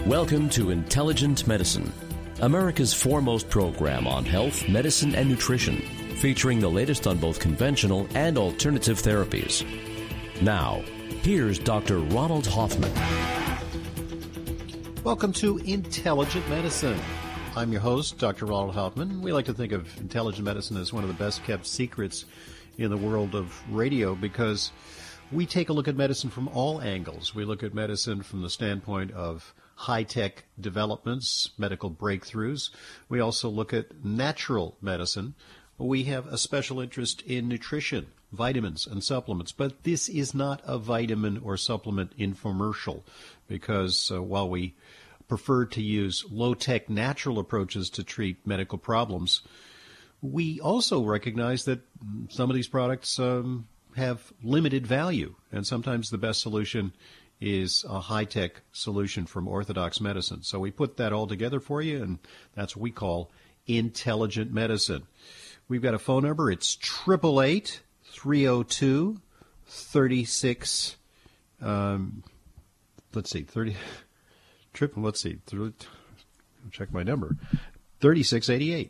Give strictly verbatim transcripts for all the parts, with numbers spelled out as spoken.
Welcome to Intelligent Medicine, America's foremost program on health, medicine, and nutrition, featuring the latest on both conventional and alternative therapies. Now, here's Doctor Ronald Hoffman. Welcome to Intelligent Medicine. I'm your host, Doctor Ronald Hoffman. We like to think of intelligent medicine as one of the best-kept secrets in the world of radio because we take a look at medicine from all angles. We look at medicine from the standpoint of high-tech developments, medical breakthroughs. We also look at natural medicine. We have a special interest in nutrition, vitamins, and supplements. But this is not a vitamin or supplement infomercial because uh, while we prefer to use low-tech natural approaches to treat medical problems, we also recognize that some of these products um, have limited value, and sometimes the best solution is a high-tech solution from orthodox medicine. So we put that all together for you, and that's what we call intelligent medicine. We've got a phone number. It's eight eight eight, three oh two, three six, um, let's see, thirty, triple, let's see, check my number, thirty-six eighty-eight.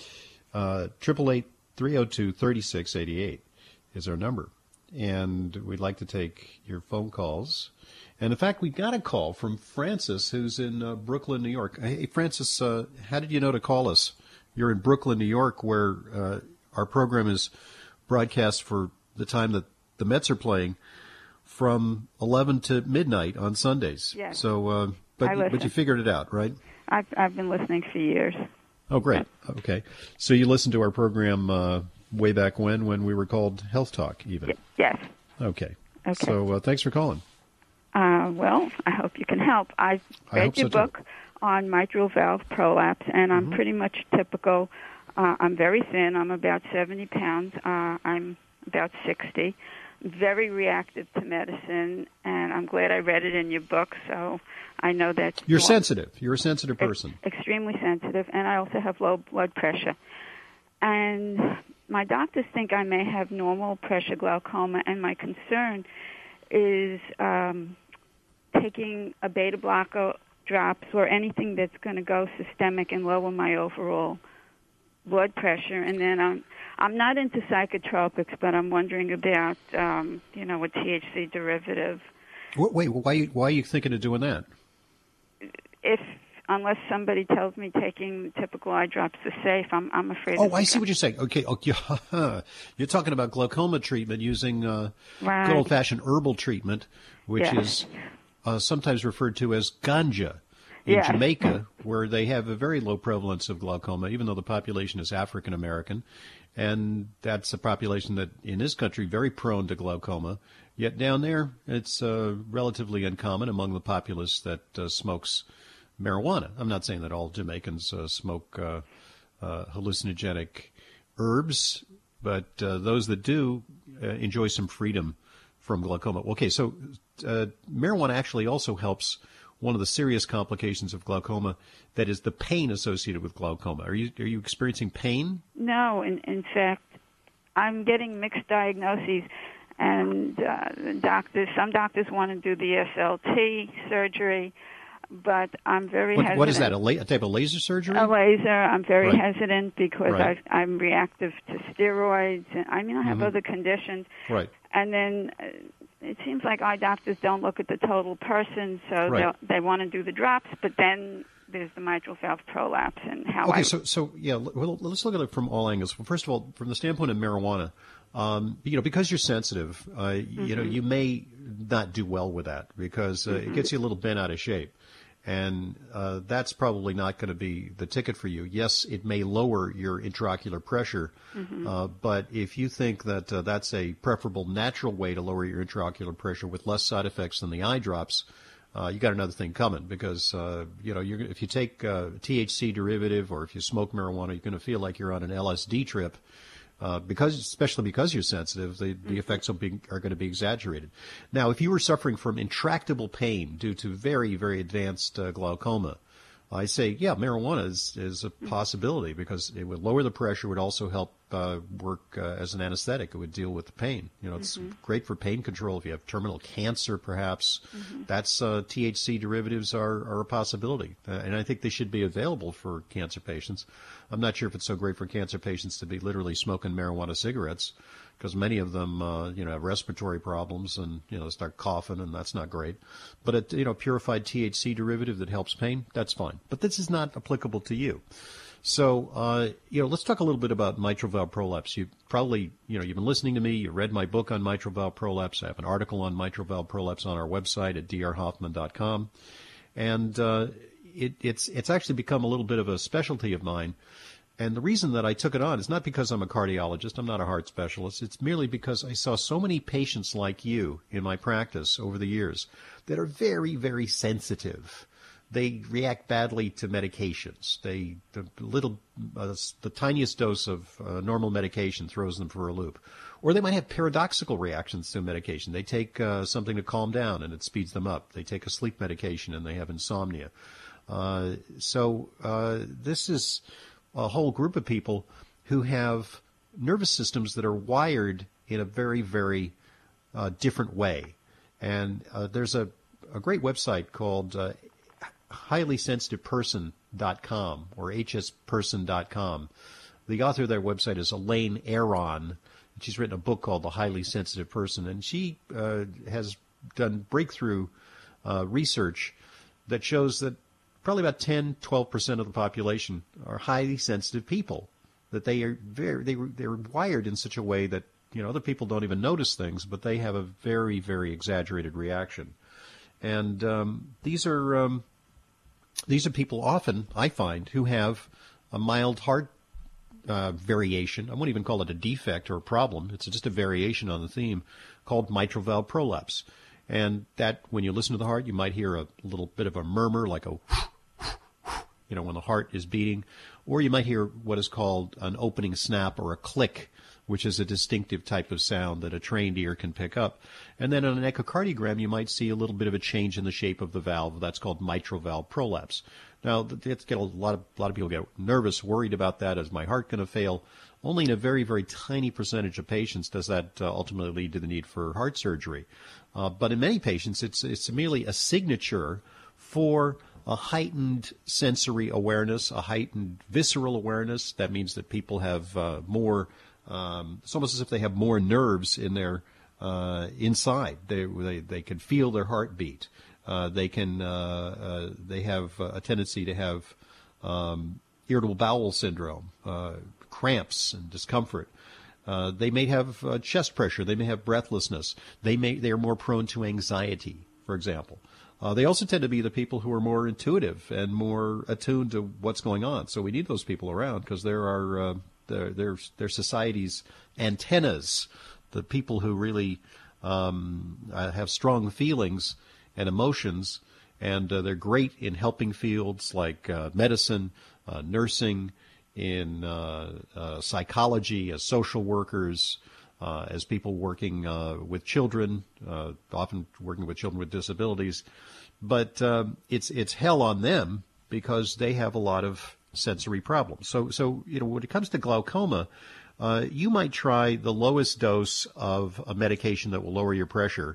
Uh, eight eight eight, three oh two, three six eight eight is our number. And we'd like to take your phone calls. And in fact, we got a call from Francis, who's in uh, Brooklyn, New York. Hey, Francis, uh, how did you know to call us? You're in Brooklyn, New York, where uh, our program is broadcast for the time that the Mets are playing from eleven to midnight on Sundays. Yes. So, uh, but but you figured it out, right? I've I've been listening for years. Oh, great. Okay. So you listened to our program uh, way back when, when we were called Health Talk, even. Y- yes. Okay. Okay. So uh, thanks for calling. Uh, well, I hope you can help. I read I hope your so, book too. on mitral valve prolapse, and I'm Mm-hmm. pretty much typical. Uh, I'm very thin. I'm about seventy pounds. Uh, I'm about sixty. Very reactive to medicine, and I'm glad I read it in your book, so I know that... You're well, sensitive. You're a sensitive person. Ex- extremely sensitive, and I also have low blood pressure. And my doctors think I may have normal pressure glaucoma, and my concern is um, taking a beta blocker drops or anything that's going to go systemic and lower my overall blood pressure. And then I'm I'm not into psychotropics, but I'm wondering about um, you know a T H C derivative. Wait, wait why, why are you thinking of doing that? If unless somebody tells me taking typical eye drops is safe, I'm I'm afraid. Oh, I see what you're saying. Okay, okay. You're talking about glaucoma treatment using uh, Right. good old-fashioned herbal treatment, which Yes. is uh, sometimes referred to as ganja in Yes. Jamaica, where they have a very low prevalence of glaucoma, even though the population is African American, and that's a population that in this country very prone to glaucoma. Yet down there, it's uh, relatively uncommon among the populace that uh, smokes marijuana. I'm not saying that all Jamaicans uh, smoke uh, uh, hallucinogenic herbs, but uh, those that do uh, enjoy some freedom from glaucoma. Okay, so uh, marijuana actually also helps one of the serious complications of glaucoma, that is the pain associated with glaucoma. Are you are you experiencing pain? No, in in fact, I'm getting mixed diagnoses, and uh, the doctors. Some doctors want to do the S L T surgery, but I'm very What, hesitant. what is that? A, la- a type of laser surgery? A laser. I'm very Right. hesitant because Right. I, I'm reactive to steroids. And, I mean, I have Mhm. other conditions. Right. And then uh, it seems like eye doctors don't look at the total person, so Right. they'll- they want to do the drops, but then there's the mitral valve prolapse and how Okay, I... so so yeah, l- well, let's look at it from all angles. Well, first of all, from the standpoint of marijuana, um, you know, because you're sensitive, uh, mm-hmm. you know, you may not do well with that because uh, mm-hmm. it gets you a little bent out of shape. And uh, that's probably not going to be the ticket for you. Yes, it may lower your intraocular pressure, mm-hmm. uh, but if you think that uh, that's a preferable natural way to lower your intraocular pressure with less side effects than the eye drops, uh, you got another thing coming because, uh, you know, you're, if you take uh, T H C derivative or if you smoke marijuana, you're going to feel like you're on an L S D trip. Uh, because, especially because you're sensitive, the, the effects will be, are going to be exaggerated. Now, if you were suffering from intractable pain due to very, very advanced uh, glaucoma, I say, yeah, marijuana is, is a possibility because it would lower the pressure, would also help uh, work uh, as an anesthetic. It would deal with the pain. You know, it's mm-hmm. great for pain control. If you have terminal cancer, perhaps, mm-hmm. that's uh, T H C derivatives are, are a possibility. Uh, and I think they should be available for cancer patients. I'm not sure if it's so great for cancer patients to be literally smoking marijuana cigarettes, because many of them, uh, you know, have respiratory problems and, you know, start coughing, and that's not great. But a, you know, purified T H C derivative that helps pain, that's fine. But this is not applicable to you. So, uh, you know, let's talk a little bit about mitral valve prolapse. You probably, you know, you've been listening to me. You read my book on mitral valve prolapse. I have an article on mitral valve prolapse on our website at d r hoffman dot com. And uh, it, it's it's actually become a little bit of a specialty of mine. And the reason that I took it on is not because I'm a cardiologist. I'm not a heart specialist. It's merely because I saw so many patients like you in my practice over the years that are very, very sensitive. They react badly to medications. They the little, uh, the tiniest dose of uh, normal medication throws them for a loop. Or they might have paradoxical reactions to medication. They take uh, something to calm down and it speeds them up. They take a sleep medication and they have insomnia. Uh, so uh, this is a whole group of people who have nervous systems that are wired in a very, very uh, different way. And uh, there's a, a great website called uh, highly sensitive person dot com or h s person dot com. The author of that website is Elaine Aron. She's written a book called The Highly Sensitive Person, and she uh, has done breakthrough uh, research that shows that probably about ten, twelve percent of the population are highly sensitive people, that they are very, they, they're wired in such a way that, you know, other people don't even notice things, but they have a very, very exaggerated reaction. And um, these are um, these are people often, I find, who have a mild heart uh, variation. I won't even call it a defect or a problem. It's just a variation on the theme called mitral valve prolapse. And that, when you listen to the heart, you might hear a little bit of a murmur, like a, you know, when the heart is beating. Or you might hear what is called an opening snap or a click, which is a distinctive type of sound that a trained ear can pick up. And then on an echocardiogram, you might see a little bit of a change in the shape of the valve. That's called mitral valve prolapse. Now, it's get a lot of a lot of people get nervous, worried about that. Is my heart going to fail? Only in a very, very tiny percentage of patients does that uh, ultimately lead to the need for heart surgery. Uh, but in many patients, it's it's merely a signature for a heightened sensory awareness, a heightened visceral awareness. That means that people have uh, more. Um, it's almost as if they have more nerves in their uh, inside. They they they can feel their heartbeat. Uh, they can. Uh, uh, they have a tendency to have um, irritable bowel syndrome, uh, cramps, and discomfort. Uh, they may have uh, chest pressure. They may have breathlessness. They may. They are more prone to anxiety, for example. Uh, they also tend to be the people who are more intuitive and more attuned to what's going on. So we need those people around because there are uh, they're, they're, they're society's antennas, the people who really um, uh, have strong feelings and emotions, and uh, they're great in helping fields like uh, medicine, uh, nursing, in uh, uh, psychology, as social workers, uh, as people working uh, with children, uh, often working with children with disabilities. But um, it's it's hell on them because they have a lot of sensory problems. So, so you know, when it comes to glaucoma, uh, you might try the lowest dose of a medication that will lower your pressure.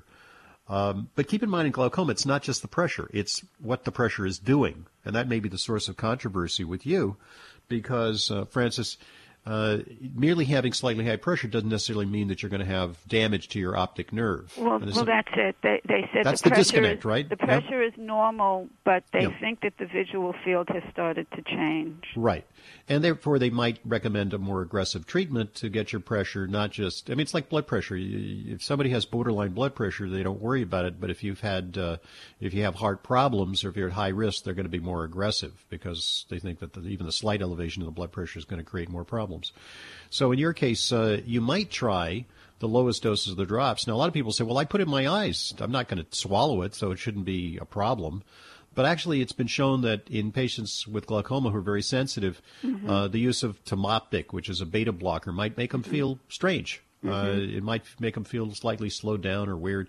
Um, but keep in mind in glaucoma, it's not just the pressure. It's what the pressure is doing. And that may be the source of controversy with you because, uh, Francis, uh, merely having slightly high pressure doesn't necessarily mean that you're going to have damage to your optic nerve. Well, well that's it. They, they said that's the, the pressure disconnect, is, right? The pressure yep. is normal, but they yep. think that the visual field has started to change. Right. And therefore, they might recommend a more aggressive treatment to get your pressure, not just, I mean, it's like blood pressure. If somebody has borderline blood pressure, they don't worry about it. But if you've had, uh, if you have heart problems or if you're at high risk, they're going to be more aggressive because they think that the, even the slight elevation of the blood pressure is going to create more problems. So in your case, uh, you might try the lowest doses of the drops. Now, a lot of people say, well, I put it in my eyes. I'm not going to swallow it, so it shouldn't be a problem. But actually, it's been shown that in patients with glaucoma who are very sensitive, mm-hmm. uh, the use of Tomoptic, which is a beta blocker, might make them feel strange. Mm-hmm. Uh, it might make them feel slightly slowed down or weird.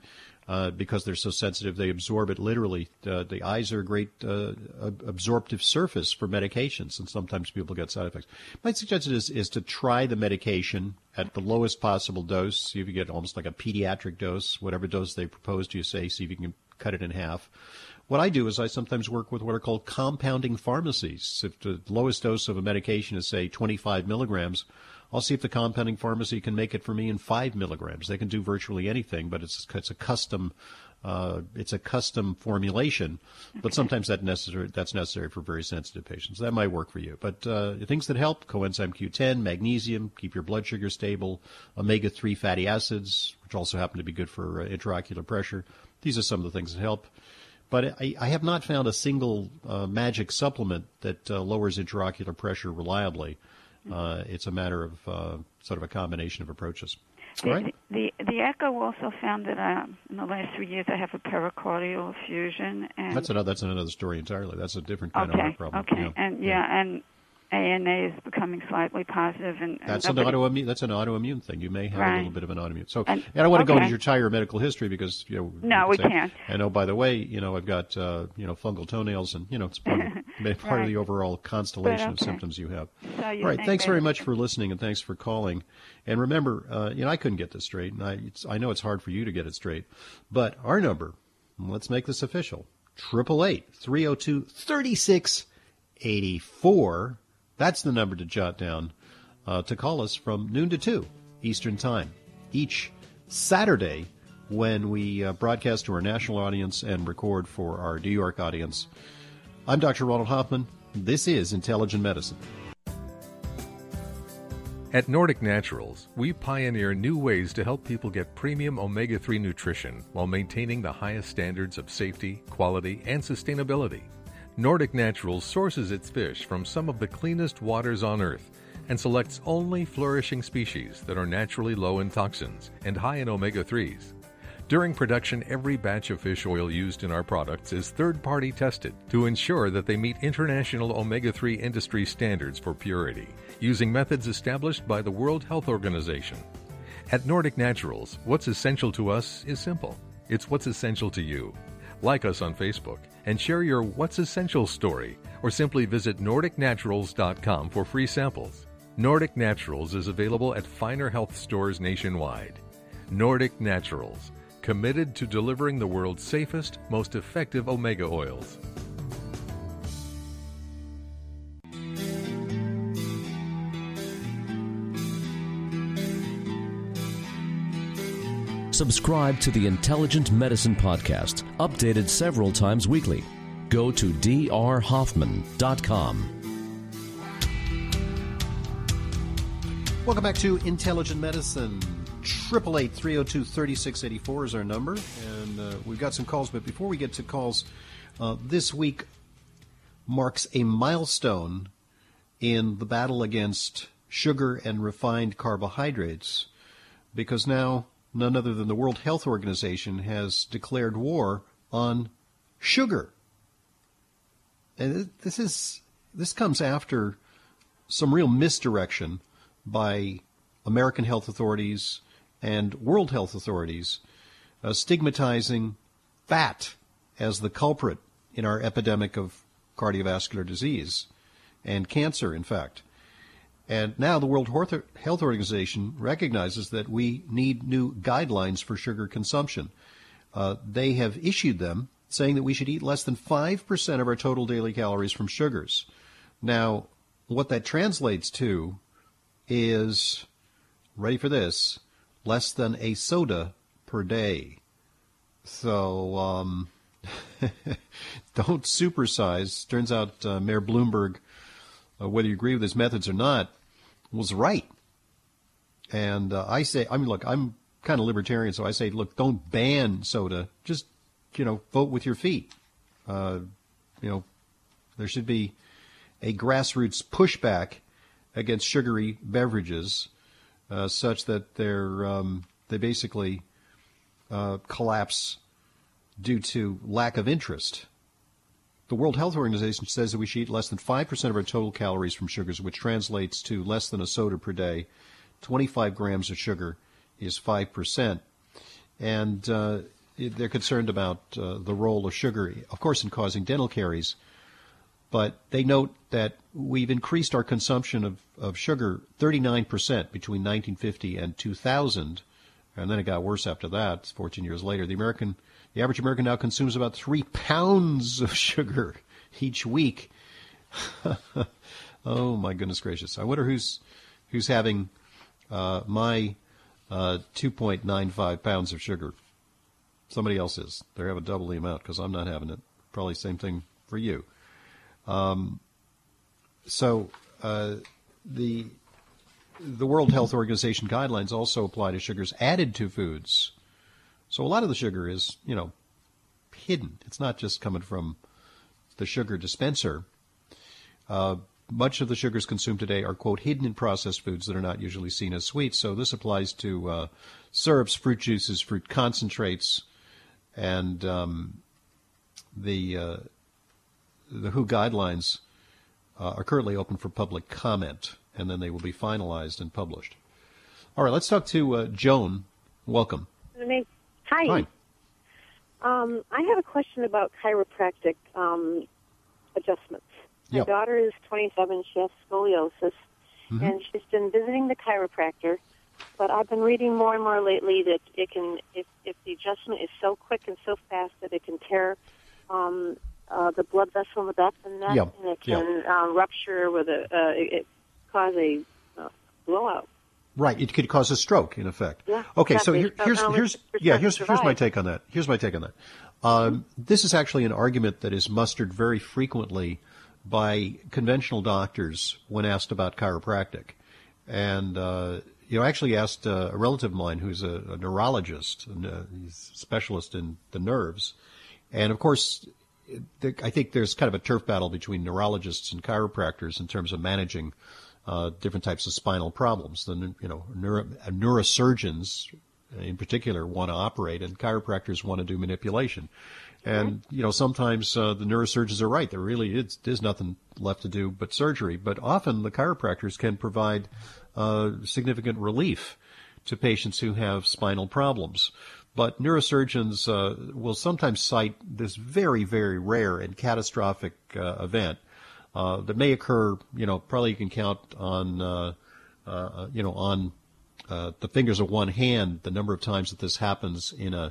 uh, because they're so sensitive, they absorb it literally. Uh, the eyes are a great uh, absorptive surface for medications, and sometimes people get side effects. My suggestion is, is to try the medication at the lowest possible dose, see if you get almost like a pediatric dose, whatever dose they propose to you, say, see if you can cut it in half. What I do is I sometimes work with what are called compounding pharmacies. If the lowest dose of a medication is, say, twenty-five milligrams, I'll see if the compounding pharmacy can make it for me in five milligrams. They can do virtually anything, but it's it's a custom uh, it's a custom formulation. But sometimes that necessary that's necessary for very sensitive patients. That might work for you. But uh, things that help: coenzyme Q ten, magnesium, keep your blood sugar stable, omega three fatty acids, which also happen to be good for uh, intraocular pressure. These are some of the things that help. But I, I have not found a single uh, magic supplement that uh, lowers intraocular pressure reliably. Uh, it's a matter of uh, sort of a combination of approaches. The, All right? the, the, the echo also found that uh, in the last three years I have a pericardial effusion. And That's another. That's another story entirely. That's a different kind okay, of heart problem. Okay. Yeah. And yeah, yeah, and A N A is becoming slightly positive, and, and that's an nobody, autoimmune. That's an autoimmune thing. You may have right. a little bit of an autoimmune. So, and, and I don't want to okay. go into your entire medical history because you know. No, you we say, can't. And oh, by the way, you know, I've got uh, you know fungal toenails, and you know, it's part of, part right. of the overall constellation but, okay. of symptoms you have. So you All right. Thanks that, very much for listening, and thanks for calling. And remember, uh, you know, I couldn't get this straight, and I it's, I know it's hard for you to get it straight, but our number. Let's make this official. Triple eight three zero two thirty six eighty four. That's the number to jot down uh, to call us from noon to two Eastern Time each Saturday when we uh, broadcast to our national audience and record for our New York audience. I'm Doctor Ronald Hoffman. This is Intelligent Medicine. At Nordic Naturals, we pioneer new ways to help people get premium omega three nutrition while maintaining the highest standards of safety, quality, and sustainability. Nordic Naturals sources its fish from some of the cleanest waters on Earth and selects only flourishing species that are naturally low in toxins and high in omega threes. During production, every batch of fish oil used in our products is third-party tested to ensure that they meet international omega three industry standards for purity, using methods established by the World Health Organization. At Nordic Naturals, what's essential to us is simple. It's what's essential to you. Like us on Facebook and share your What's Essential story, or simply visit nordic naturals dot com for free samples. Nordic Naturals is available at finer health stores nationwide. Nordic Naturals, committed to delivering the world's safest, most effective omega oils. Subscribe to the Intelligent Medicine Podcast, updated several times weekly. Go to d r hoffman dot com. Welcome back to Intelligent Medicine. Triple eight three zero two thirty six eighty four is our number, and uh, we've got some calls. But before we get to calls, uh, this week marks a milestone in the battle against sugar and refined carbohydrates, because now none other than the World Health Organization has declared war on sugar. And this is this comes after some real misdirection by American health authorities and world health authorities, uh, stigmatizing fat as the culprit in our epidemic of cardiovascular disease and cancer, in fact. And now the World Health Organization recognizes that we need new guidelines for sugar consumption. Uh, they have issued them saying that we should eat less than five percent of our total daily calories from sugars. Now, what that translates to is, ready for this, less than a soda per day. So um, don't supersize. Turns out uh, Mayor Bloomberg, uh, whether you agree with his methods or not, was right. And uh, I say, I mean, look, I'm kind of libertarian, so I say, look, don't ban soda. Just, you know, vote with your feet. Uh, you know, there should be a grassroots pushback against sugary beverages, uh, such that they're um, they basically uh, collapse due to lack of interest. The World Health Organization says that we should eat less than five percent of our total calories from sugars, which translates to less than a soda per day. twenty-five grams of sugar is five percent. And uh, they're concerned about uh, the role of sugar, of course, in causing dental caries. But they note that we've increased our consumption of, of sugar thirty-nine percent between nineteen fifty and two thousand, and then it got worse after that, fourteen years later. The American, the average American now consumes about three pounds of sugar each week. Oh, my goodness gracious. I wonder who's who's having uh, my uh, two point nine five pounds of sugar. Somebody else is. They're having double the amount because I'm not having it. Probably same thing for you. Um, so uh, the the World Health Organization guidelines also apply to sugars added to foods. So a lot of the sugar is, you know, hidden. It's not just coming from the sugar dispenser. Uh, much of the sugars consumed today are, quote, hidden in processed foods that are not usually seen as sweet. So this applies to uh, syrups, fruit juices, fruit concentrates, and um, the uh, the W H O guidelines uh, are currently open for public comment, and then they will be finalized and published. All right, let's talk to uh, Joan. Welcome. Hi. Hi. Um, I have a question about chiropractic um, adjustments. My Yep. daughter is twenty-seven. She has scoliosis, Mm-hmm. and she's been visiting the chiropractor. But I've been reading more and more lately that it can, if, if the adjustment is so quick and so fast that it can tear um, uh, the blood vessel in the back of the neck, Yep. and it can Yep. um, rupture with a, uh, it, it cause a uh, blowout. Right, it could cause a stroke, in effect. Yeah, okay, so exactly. here, here's So, um, here's percent yeah here's here's my survive. take on that. Here's my take on that. Um, this is actually an argument that is mustered very frequently by conventional doctors when asked about chiropractic, and uh, you know, I actually asked uh, a relative of mine who's a, a neurologist, and uh, he's a specialist in the nerves, and of course, there, I think there's kind of a turf battle between neurologists and chiropractors in terms of managing uh, different types of spinal problems. The you know neuro, neurosurgeons in particular want to operate, and chiropractors want to do manipulation. And, you know, sometimes uh, the neurosurgeons are right. There really is there's nothing left to do but surgery. But often the chiropractors can provide uh, significant relief to patients who have spinal problems. But neurosurgeons uh, will sometimes cite this very, very rare and catastrophic uh, event uh, that may occur, you know, probably you can count on, uh, uh, you know, on uh, the fingers of one hand the number of times that this happens in a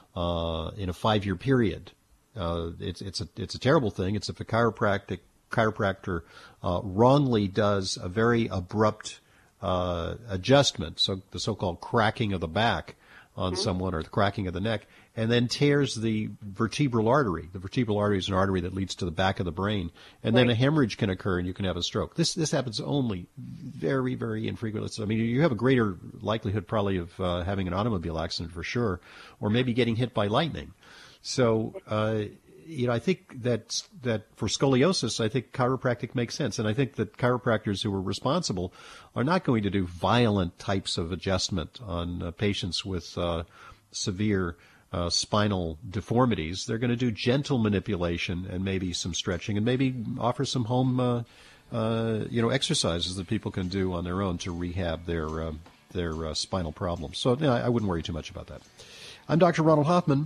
Uh, in a five-year period. Uh, it's it's a it's a terrible thing. It's if a chiropractic chiropractor uh, wrongly does a very abrupt uh, adjustment, so the so-called cracking of the back on mm-hmm. someone, or the cracking of the neck, and then tears the vertebral artery. The vertebral artery is an artery that leads to the back of the brain, and right. then a hemorrhage can occur, and you can have a stroke. This this happens only very, very infrequently. I mean, you have a greater likelihood probably of uh, having an automobile accident for sure, or maybe getting hit by lightning. So, uh, you know, I think that that for scoliosis, I think chiropractic makes sense, and I think that chiropractors who are responsible are not going to do violent types of adjustment on uh, patients with uh, severe Uh, spinal deformities. They're going to do gentle manipulation and maybe some stretching, and maybe offer some home, uh, uh, you know, exercises that people can do on their own to rehab their uh, their uh, spinal problems. So yeah, I wouldn't worry too much about that. I'm Doctor Ronald Hoffman,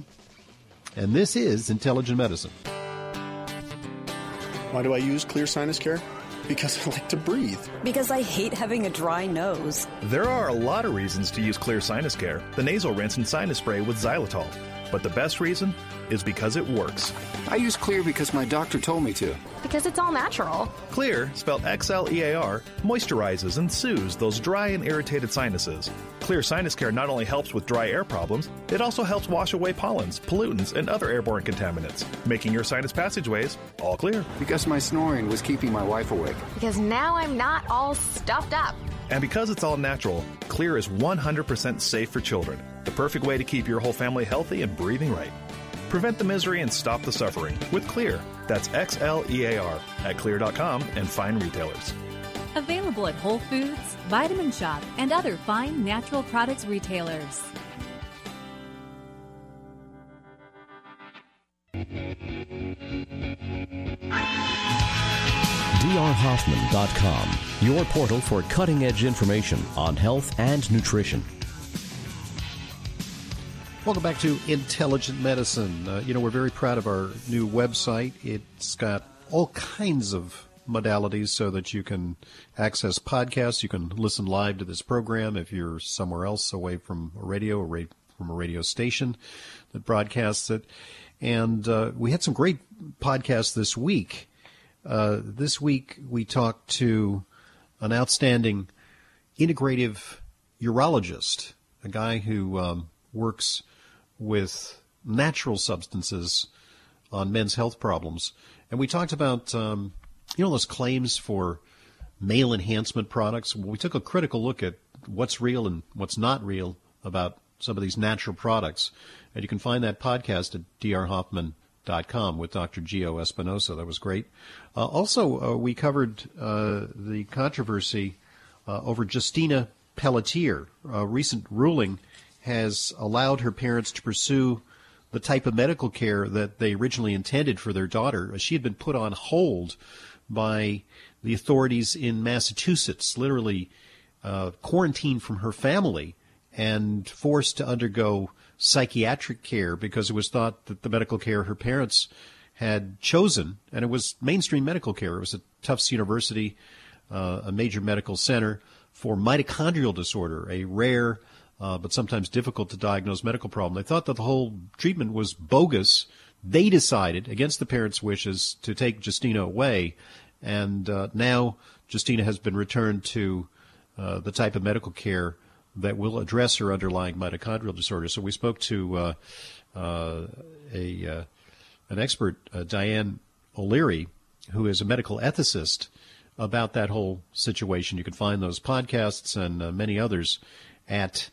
and this is Intelligent Medicine. Why do I use Clear Sinus Care? Because I like to breathe. Because I hate having a dry nose. There are a lot of reasons to use Clear Sinus Care, the nasal rinse and sinus spray with xylitol. But the best reason is because it works. I use Clear because my doctor told me to. Because it's all natural. Clear, spelled X L E A R, moisturizes and soothes those dry and irritated sinuses. Clear Sinus Care not only helps with dry air problems, it also helps wash away pollens, pollutants, and other airborne contaminants, making your sinus passageways all clear. Because my snoring was keeping my wife awake. Because now I'm not all stuffed up. And because it's all natural, Clear is one hundred percent safe for children. The perfect way to keep your whole family healthy and breathing right. Prevent the misery and stop the suffering with Clear. That's X L E A R at clear dot com and fine retailers. Available at Whole Foods, Vitamin Shop, and other fine natural products retailers. D R Hoffman dot com, your portal for cutting-edge information on health and nutrition. Welcome back to Intelligent Medicine. Uh, you know, we're very proud of our new website. It's got all kinds of modalities so that you can access podcasts. You can listen live to this program if you're somewhere else away from a radio or ra- from a radio station that broadcasts it. And uh, we had some great podcasts this week. Uh, this week we talked to an outstanding integrative urologist, a guy who um, works with natural substances on men's health problems. And we talked about, um, you know, those claims for male enhancement products. We took a critical look at what's real and what's not real about some of these natural products. And you can find that podcast at d r hoffman dot com with Doctor Gio Espinosa. That was great. Uh, also, uh, we covered uh, the controversy uh, over Justina Pelletier. A recent ruling has allowed her parents to pursue the type of medical care that they originally intended for their daughter. She had been put on hold by the authorities in Massachusetts, literally uh, quarantined from her family and forced to undergo psychiatric care because it was thought that the medical care her parents had chosen, and it was mainstream medical care. It was at Tufts University, uh, a major medical center for mitochondrial disorder, a rare Uh, but sometimes difficult to diagnose medical problem. They thought that the whole treatment was bogus. They decided, against the parents' wishes, to take Justina away. And uh, now Justina has been returned to uh, the type of medical care that will address her underlying mitochondrial disorder. So we spoke to uh, uh, a uh, an expert, uh, Diane O'Leary, who is a medical ethicist, about that whole situation. You can find those podcasts and uh, many others at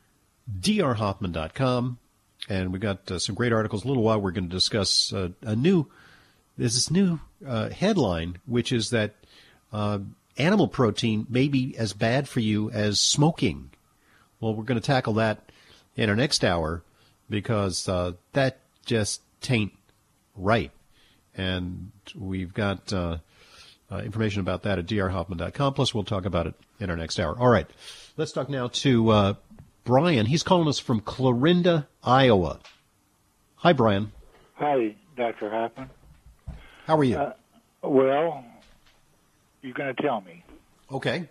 d r hoffman dot com, and we got uh, some great articles. A little while we're going to discuss uh, a new, there's this new uh, headline, which is that uh, animal protein may be as bad for you as smoking. Well, we're going to tackle that in our next hour because uh, that just tain't right. And we've got uh, uh, information about that at d r hoffman dot com, plus we'll talk about it in our next hour. All right, let's talk now to uh, Brian. He's calling us from Clarinda, Iowa. Hi, Brian. Hi, Doctor Hoffman. How are you? Uh, well, you're going to tell me. Okay.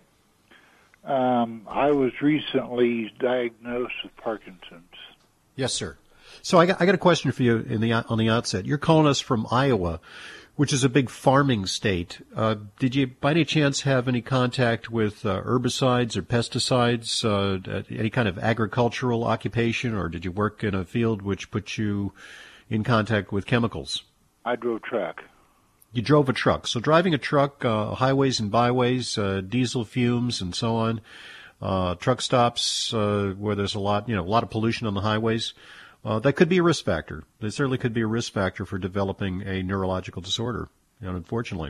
Um, I was recently diagnosed with Parkinson's. Yes, sir. So I got, I got a question for you in the on the outset. You're calling us from Iowa, which is a big farming state. Uh, did you, by any chance, have any contact with uh, herbicides or pesticides, uh, any kind of agricultural occupation, or did you work in a field which put you in contact with chemicals? I drove truck. You drove a truck. So driving a truck, uh, highways and byways, uh, diesel fumes and so on, uh, truck stops uh, where there's a lot, you know, a lot of pollution on the highways. Uh, that could be a risk factor. There certainly could be a risk factor for developing a neurological disorder, you know, unfortunately.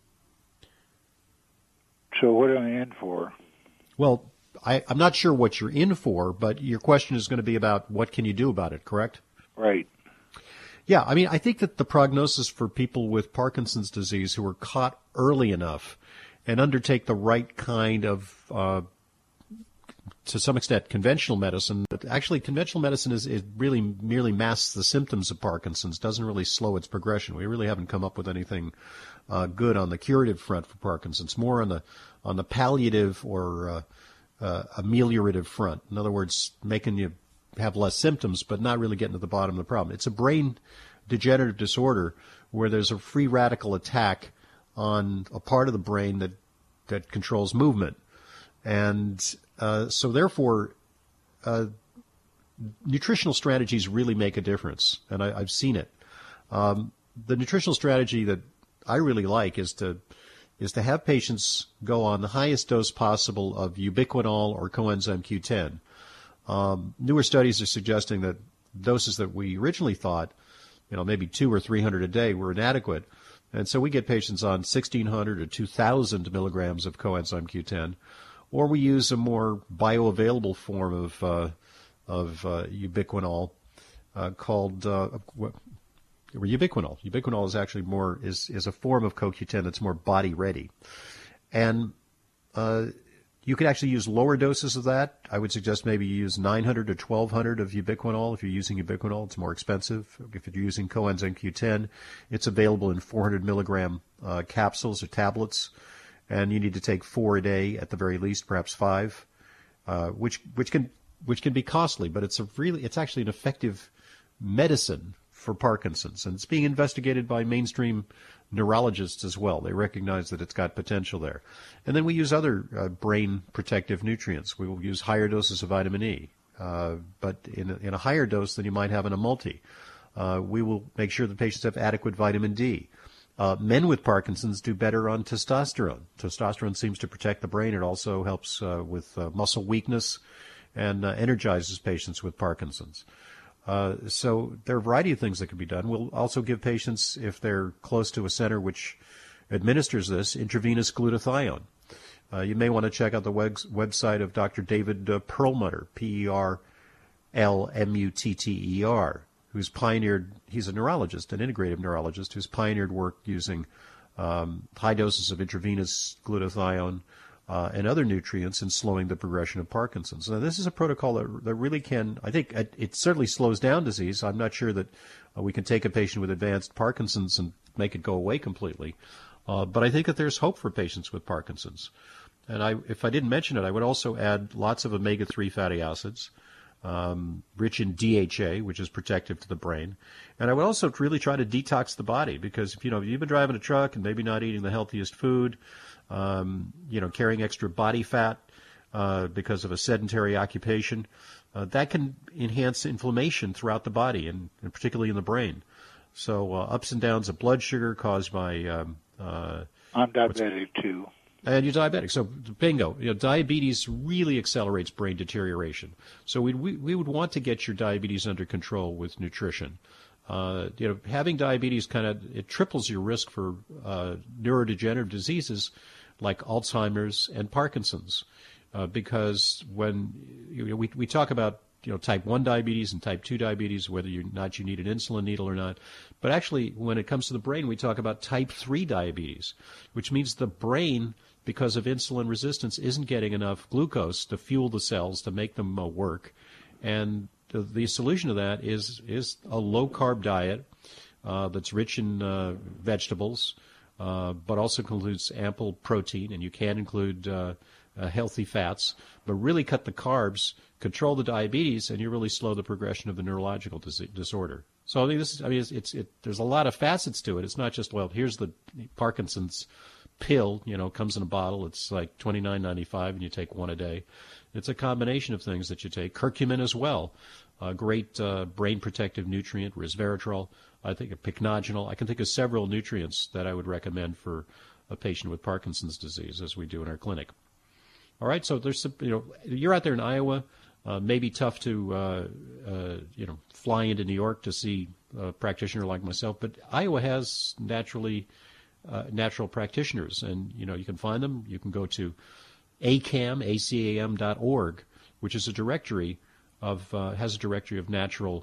So what am I in for? Well, I, I'm not sure what you're in for, but your question is going to be about what can you do about it, correct? Right. Yeah, I mean, I think that the prognosis for people with Parkinson's disease who are caught early enough and undertake the right kind of uh to some extent, conventional medicine. But actually, conventional medicine is, is really merely masks the symptoms of Parkinson's, doesn't really slow its progression. We really haven't come up with anything uh, good on the curative front for Parkinson's, more on the on the palliative or uh, uh, ameliorative front. In other words, making you have less symptoms, but not really getting to the bottom of the problem. It's a brain degenerative disorder where there's a free radical attack on a part of the brain that, that controls movement. And uh, so therefore, uh, nutritional strategies really make a difference, and I, I've seen it. Um, the nutritional strategy that I really like is to is to have patients go on the highest dose possible of ubiquinol or coenzyme Q ten. Um, newer studies are suggesting that doses that we originally thought, you know, maybe two or three hundred a day were inadequate, and so we get patients on sixteen hundred or two thousand milligrams of coenzyme Q ten, or we use a more bioavailable form of uh, of uh, ubiquinol uh, called uh, ubiquinol. Ubiquinol is actually more is is a form of co Q ten that's more body ready, and uh, You could actually use lower doses of that. I would suggest maybe you use nine hundred or twelve hundred of ubiquinol. If you're using ubiquinol, it's more expensive. If you're using coenzyme Q ten, it's available in four hundred milligram uh, capsules or tablets, and you need to take four a day at the very least, perhaps five, uh, which which can which can be costly, but it's a really it's actually an effective medicine for Parkinson's, and it's being investigated by mainstream neurologists as well. They recognize that it's got potential there. And then we use other uh, brain protective nutrients. We will use higher doses of vitamin E, uh, but in a, in a higher dose than you might have in a multi. Uh, we will make sure that patients have adequate vitamin D. Uh, men with Parkinson's do better on testosterone. Testosterone seems to protect the brain. It also helps uh, with uh, muscle weakness and uh, energizes patients with Parkinson's. Uh, so there are a variety of things that can be done. We'll also give patients, if they're close to a center which administers this, intravenous glutathione. Uh, you may want to check out the web- website of Doctor David uh, Perlmutter, P E R L M U T T E R, who's pioneered, he's a neurologist, an integrative neurologist, who's pioneered work using um, high doses of intravenous glutathione Uh, and other nutrients in slowing the progression of Parkinson's. Now, this is a protocol that, that really can, I think, it, it certainly slows down disease. I'm not sure that uh, we can take a patient with advanced Parkinson's and make it go away completely. Uh, but I think that there's hope for patients with Parkinson's. And I, if I didn't mention it, I would also add lots of omega three fatty acids, um, rich in D H A, which is protective to the brain. And I would also really try to detox the body, because if you know, if you've been driving a truck and maybe not eating the healthiest food, Um, you know, carrying extra body fat uh, because of a sedentary occupation, uh, that can enhance inflammation throughout the body, and, and particularly in the brain. So uh, ups and downs of blood sugar caused by... Um, uh, I'm diabetic, too. And you're diabetic. So bingo. You know, diabetes really accelerates brain deterioration. So we, we, we would want to get your diabetes under control with nutrition. Uh, you know, having diabetes kind of, it triples your risk for uh, neurodegenerative diseases like Alzheimer's and Parkinson's, uh, because when you know, we we talk about you know type one diabetes and type two diabetes, whether or not you need an insulin needle or not, but actually when it comes to the brain, we talk about type three diabetes, which means the brain, because of insulin resistance, isn't getting enough glucose to fuel the cells to make them uh, work, and the, the solution to that is is a low-carb diet uh, that's rich in uh, vegetables, uh, but also includes ample protein, and you can include uh, uh, healthy fats, but really cut the carbs, control the diabetes, and you really slow the progression of the neurological dis- disorder. So I mean, this is, I mean, it's, it's it. There's a lot of facets to it. It's not just, well, here's the Parkinson's pill, you know, comes in a bottle. It's like twenty-nine ninety-five, and you take one a day. It's a combination of things that you take. Curcumin as well, a great uh, brain protective nutrient, resveratrol. I think of pycnogenol. I can think of several nutrients that I would recommend for a patient with Parkinson's disease, as we do in our clinic. All right, so there's some, you know, you're out there in Iowa. Uh, maybe tough to, uh, uh, you know, fly into New York to see a practitioner like myself, but Iowa has naturally uh, natural practitioners, and you know you can find them. You can go to A C A M, A C A M dot org, which is a directory of uh, has a directory of natural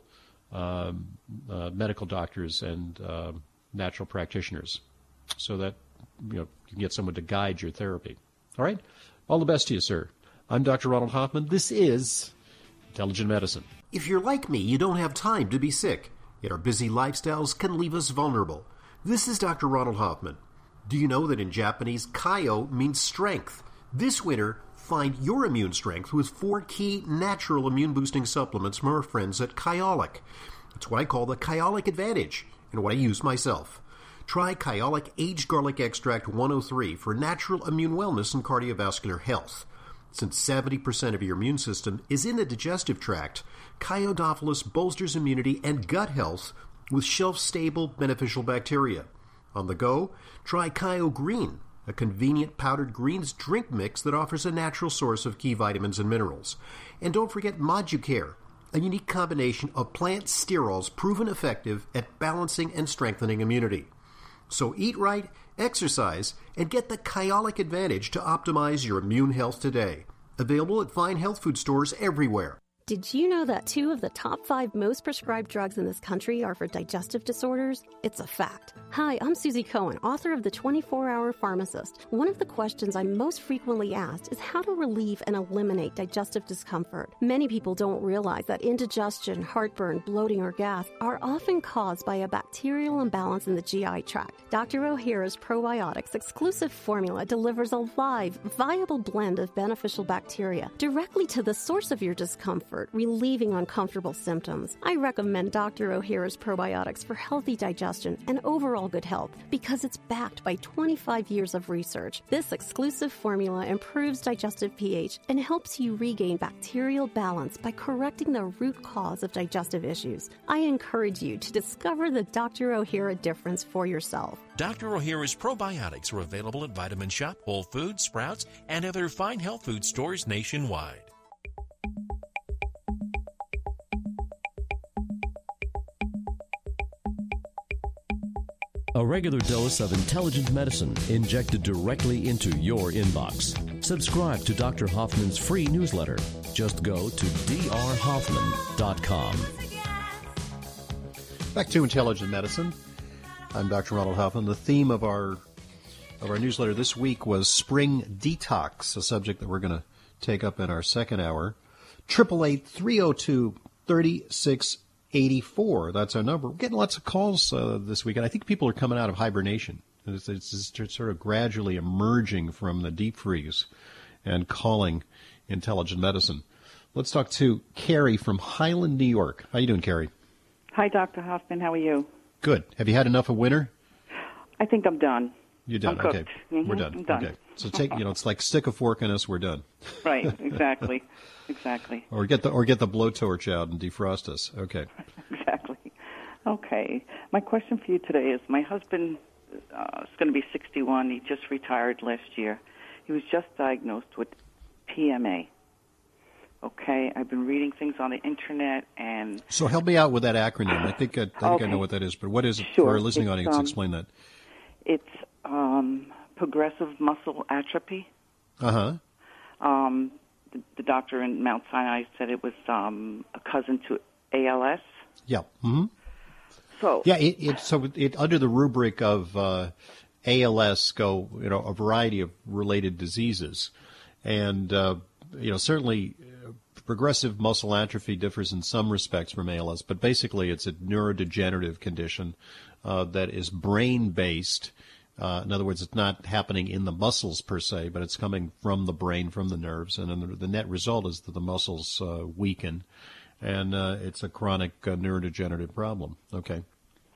um, uh, medical doctors and uh, natural practitioners, so that you know you can get someone to guide your therapy. All right, all the best to you, sir. I'm Doctor Ronald Hoffman. This is Intelligent Medicine. If you're like me, you don't have time to be sick, yet our busy lifestyles can leave us vulnerable. This is Doctor Ronald Hoffman. Do you know that in Japanese, Kaio means strength? This winter, find your immune strength with four key natural immune-boosting supplements from our friends at Kyolic. It's what I call the Kyolic Advantage, and what I use myself. Try Kyolic Aged Garlic Extract one oh three for natural immune wellness and cardiovascular health. Since seventy percent of your immune system is in the digestive tract, Kyodophilus bolsters immunity and gut health with shelf-stable beneficial bacteria. On the go, try Kyo Green, a convenient powdered greens drink mix that offers a natural source of key vitamins and minerals. And don't forget Moducare, a unique combination of plant sterols proven effective at balancing and strengthening immunity. So eat right, exercise, and get the Kyolic Advantage to optimize your immune health today. Available at fine health food stores everywhere. Did you know that two of the top five most prescribed drugs in this country are for digestive disorders? It's a fact. Hi, I'm Susie Cohen, author of The twenty-four hour Pharmacist. One of the questions I'm most frequently asked is how to relieve and eliminate digestive discomfort. Many people don't realize that indigestion, heartburn, bloating, or gas are often caused by a bacterial imbalance in the G I tract. Doctor O'Hara's Probiotics exclusive formula delivers a live, viable blend of beneficial bacteria directly to the source of your discomfort, relieving uncomfortable symptoms. I recommend Doctor O'Hara's Probiotics for healthy digestion and overall good health because it's backed by twenty-five years of research. This exclusive formula improves digestive pH and helps you regain bacterial balance by correcting the root cause of digestive issues. I encourage you to discover the Doctor O'Hara difference for yourself. Doctor O'Hara's probiotics are available at Vitamin Shop, Whole Foods, Sprouts, and other fine health food stores nationwide. A regular dose of intelligent medicine injected directly into your inbox. Subscribe to Doctor Hoffman's free newsletter. Just go to d r hoffman dot com. Back to Intelligent Medicine. I'm Doctor Ronald Hoffman. The theme of our of our newsletter this week was Spring Detox, a subject that we're going to take up in our second hour. eight eight eight, three oh two, three six eight four. That's our number. We're getting lots of calls uh, this week, and I think people are coming out of hibernation. It's, it's, it's sort of gradually emerging from the deep freeze and calling Intelligent Medicine. Let's talk to Carrie from Highland, New York. How you doing, Carrie? Hi, Doctor Hoffman. How are you? Good. Have you had enough of winter? I think I'm done. You're done. I'm okay. Mm-hmm. We're done. I'm done. Okay. So take, you know, it's like stick a fork in us. We're done. Right. Exactly. Exactly. Or get the or get the blowtorch out and defrost us. Okay. Exactly. Okay. My question for you today is: my husband uh, is going to be sixty-one. He just retired last year. He was just diagnosed with P M A. Okay. I've been reading things on the internet and. So help me out with that acronym. I think I, I think okay. I know what that is, but what is it sure. for our listening it's, audience? Um, Explain that. It's um, progressive muscle atrophy. Uh huh. Um, the, the doctor in Mount Sinai said it was um, a cousin to A L S. Yeah. Mm-hmm. So yeah, it, it so it under the rubric of uh, A L S go you know a variety of related diseases, and uh, you know certainly uh, progressive muscle atrophy differs in some respects from A L S, but basically it's a neurodegenerative condition uh, that is brain based. Uh, in other words, it's not happening in the muscles per se, but it's coming from the brain, from the nerves, and then the, the net result is that the muscles uh, weaken, and uh, it's a chronic uh, neurodegenerative problem. Okay.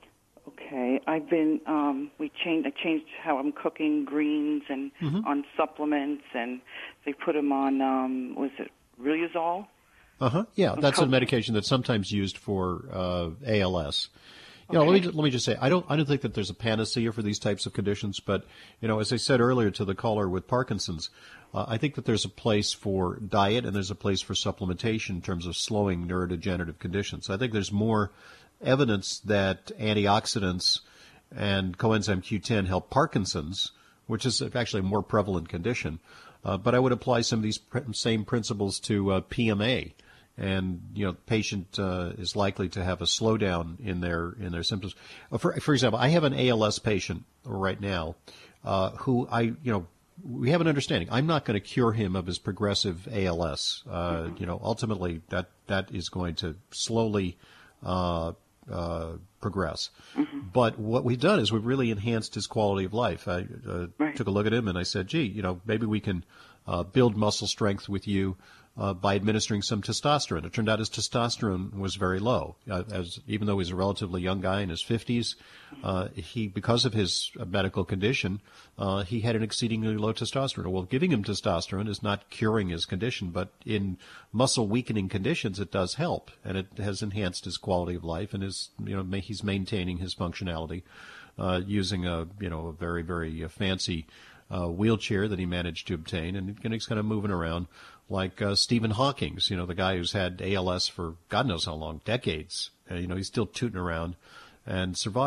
Okay, I've been um, we changed. I changed how I'm cooking greens and mm-hmm. on supplements, and they put them on. Um, was it Riluzole? Uh huh. Yeah, that's co- a medication that's sometimes used for uh, A L S. You know, let me let me just say, I don't I don't think that there's a panacea for these types of conditions, but you know, as I said earlier to the caller with Parkinson's, uh, I think that there's a place for diet and there's a place for supplementation in terms of slowing neurodegenerative conditions. I think there's more evidence that antioxidants and coenzyme Q ten help Parkinson's, which is actually a more prevalent condition. Uh, but I would apply some of these pr- same principles to uh, P M A. And you know, the patient uh, is likely to have a slowdown in their in their symptoms. Uh, for for example, I have an A L S patient right now uh, who I you know we have an understanding. I'm not going to cure him of his progressive A L S. Uh, you know, ultimately that that is going to slowly uh, uh, progress. Mm-hmm. But what we've done is we've really enhanced his quality of life. I uh, right. took a look at him and I said, "Gee, you know, maybe we can uh, build muscle strength with you." Uh, by administering some testosterone. It turned out his testosterone was very low. Uh, as even though he's a relatively young guy in his fifties, uh, he because of his uh, medical condition, uh, he had an exceedingly low testosterone. Well, giving him testosterone is not curing his condition, but in muscle weakening conditions, it does help, and it has enhanced his quality of life, and his you know ma- he's maintaining his functionality uh, using a you know a very very uh, fancy uh, wheelchair that he managed to obtain, and he's kind of moving around. Like uh, Stephen Hawking's, you know, the guy who's had A L S for God knows how long, decades. Uh, you know, he's still tooting around and surviving.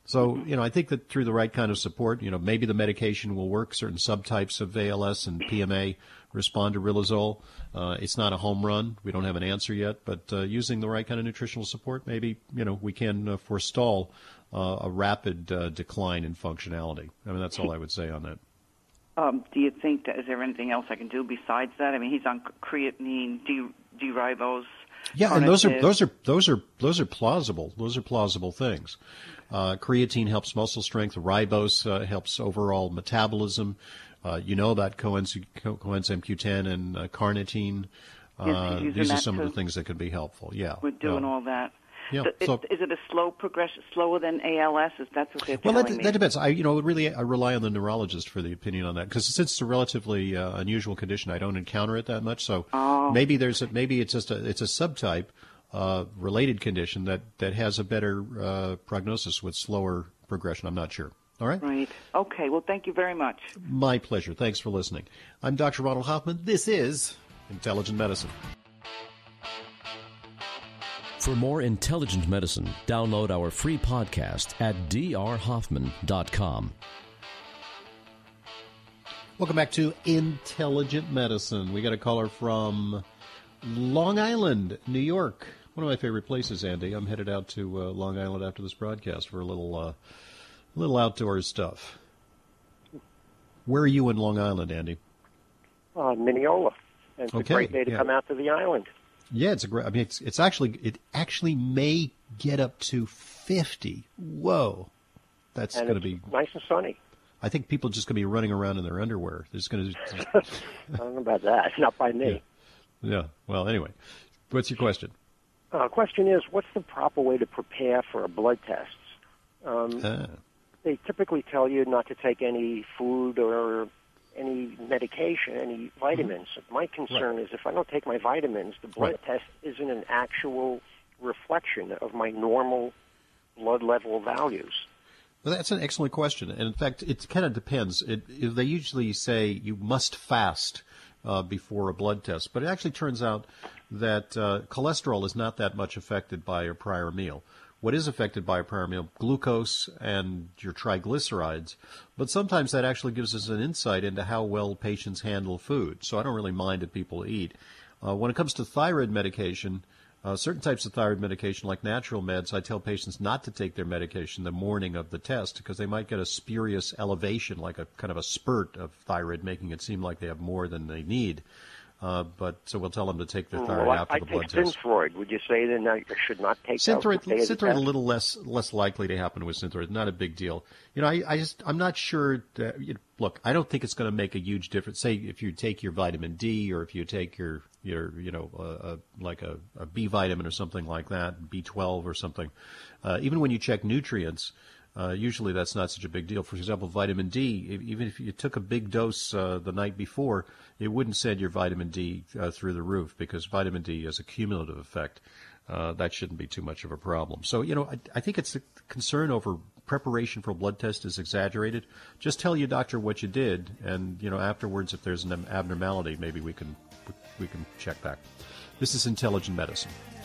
So, you know, I think that through the right kind of support, you know, maybe the medication will work. Certain subtypes of A L S and P M A respond to riluzole. Uh, it's not a home run. We don't have an answer yet, but uh, using the right kind of nutritional support, maybe, you know, we can uh, forestall uh, a rapid uh, decline in functionality. I mean, that's all I would say on that. Um, do you think that, is there anything else I can do besides that? I mean, he's on creatinine, D, D-ribose. Yeah, and those are those are those are those are plausible. Those are plausible things. Uh, creatine helps muscle strength. Ribose uh, helps overall metabolism. Uh, you know about coenzyme, coenzyme Q ten and uh, carnitine. Uh, these are some of the things that could be helpful. Yeah, we're doing yeah. all that. Yeah. So So, it, is it a slow progression, slower than A L S? Is that what they're well, telling that, me? that depends. I, you know, really, I rely on the neurologist for the opinion on that because since it's a relatively uh, unusual condition, I don't encounter it that much. So oh. maybe there's a, maybe it's just a it's a subtype uh, related condition that that has a better uh, prognosis with slower progression. I'm not sure. All right. Right. Okay. Well, thank you very much. My pleasure. Thanks for listening. I'm Doctor Ronald Hoffman. This is Intelligent Medicine. For more Intelligent Medicine, download our free podcast at d r hoffman dot com. Welcome back to Intelligent Medicine. We got a caller from Long Island, New York. One of my favorite places, Andy. I'm headed out to uh, Long Island after this broadcast for a little, uh, little outdoors stuff. Where are you in Long Island, Andy? Uh, Mineola. And it's Okay, a great day to yeah. come out to the island. Yeah, it's a great. I mean, it's it's actually it actually may get up to fifty. Whoa, that's And going to it's be nice and sunny. I think people are just going to be running around in their underwear. They're just going to. I don't know about that. Not by me. Yeah. yeah. Well, anyway, what's your question? Uh, question is, what's the proper way to prepare for a blood test? Um, Ah. They typically tell you not to take any food or any medication, any vitamins. My concern is if I don't take my vitamins, the blood Right. test isn't an actual reflection of my normal blood level values. Well, that's an excellent question. And in fact, it kind of depends. It, it, they usually say you must fast uh, before a blood test, but it actually turns out that uh, cholesterol is not that much affected by a prior meal. What is affected by a prior meal? Glucose and your triglycerides. But sometimes that actually gives us an insight into how well patients handle food. So I don't really mind if people eat. Uh, when it comes to thyroid medication, uh, certain types of thyroid medication, like natural meds, I tell patients not to take their medication the morning of the test because they might get a spurious elevation, like a kind of a spurt of thyroid, making it seem like they have more than they need. Uh, but so we'll tell them to take their thyroid well, after I, the I blood take test. Synthroid. Would you say then I should not take Synthroid, that the day of the Synthroid a test? little less less likely to happen with Synthroid. Not a big deal. You know, I, I just I'm not sure. That, you know, look, I don't think it's going to make a huge difference. Say if you take your vitamin D, or if you take your your you know uh, uh, like a, a B vitamin or something like that, B twelve or something. Uh, even when you check nutrients. Uh, usually that's not such a big deal. For example, vitamin D, if, even if you took a big dose uh, the night before, it wouldn't send your vitamin D uh, through the roof because vitamin D has a cumulative effect. Uh, that shouldn't be too much of a problem. So, you know, I, I think it's the concern over preparation for a blood test is exaggerated. Just tell your doctor what you did, and, you know, afterwards, if there's an abnormality, maybe we can we can check back. This is Intelligent Medicine.